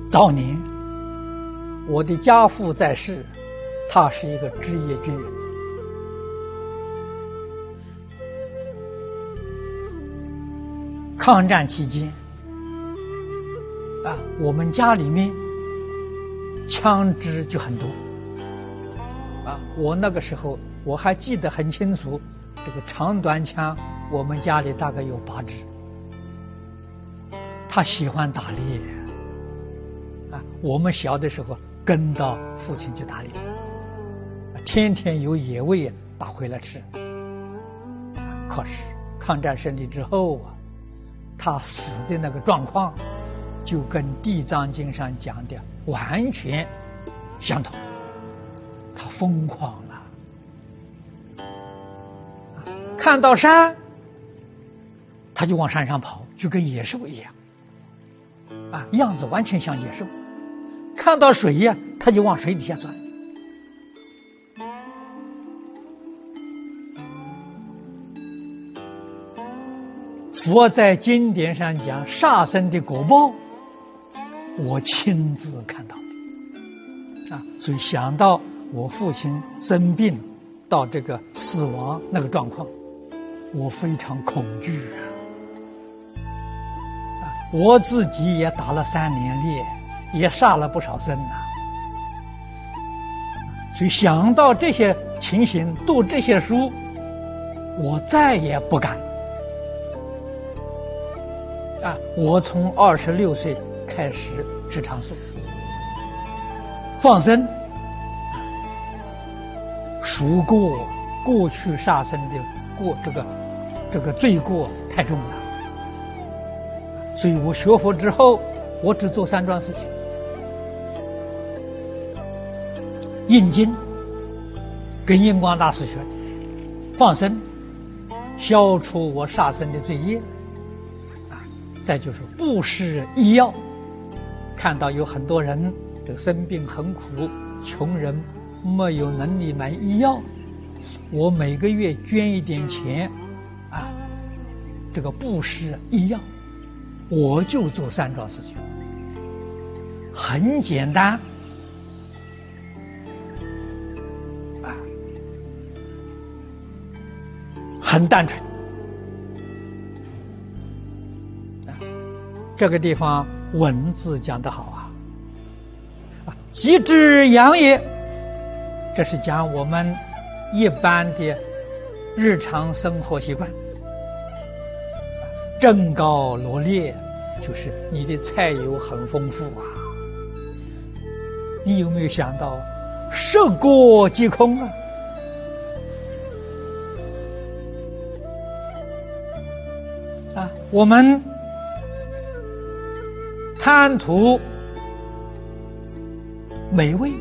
早年我的家父在世，他是一个职业军人。抗战期间，我们家里面枪支就很多。我那个时候我还记得很清楚，这个长短枪我们家里大概有8支。他喜欢打猎，我们小的时候跟到父亲去打猎，天天有野味打回来吃。可是抗战胜利之后他死的那个状况就跟《地藏经》上讲的完全相同，他疯狂了，看到山他就往山上跑，就跟野兽一样，样子完全像野兽。看到水他就往水底下钻。佛在经典上讲杀生的果报，我亲自看到的，所以想到我父亲生病到这个死亡那个状况，我非常恐惧我自己也打了3年猎，也杀了不少生所以想到这些情形，读这些书，我再也不敢。我从26岁开始吃长素，放生，赎过去杀生的这个罪过太重了，所以我学佛之后，我只做3桩事情：印经，跟印光大师学的；放生，消除我杀生的罪业。再就是布施医药，看到有很多人这个生病很苦，穷人没有能力买医药，我每个月捐一点钱这个布施医药，我就做3桩事情，很简单很单纯。这个地方文字讲得好即之养也，这是讲我们一般的日常生活习惯。正高罗列，就是你的菜肴很丰富你有没有想到食过即空我们贪图美味，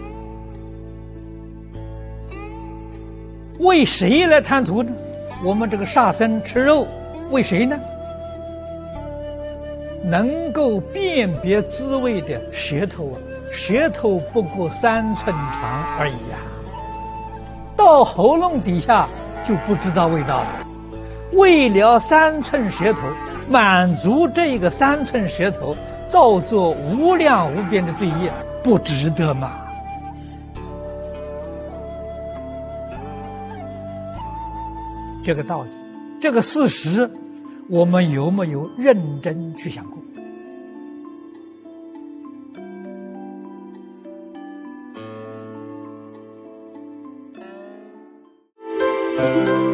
为谁来贪图呢？我们这个杀生吃肉，为谁呢？能够辨别滋味的舌头舌头不过3寸长而已到喉咙底下就不知道味道了。为了3寸舌头，满足这个3寸舌头，造作无量无边的罪业，不值得吗？这个道理，这个事实，我们有没有认真去想过？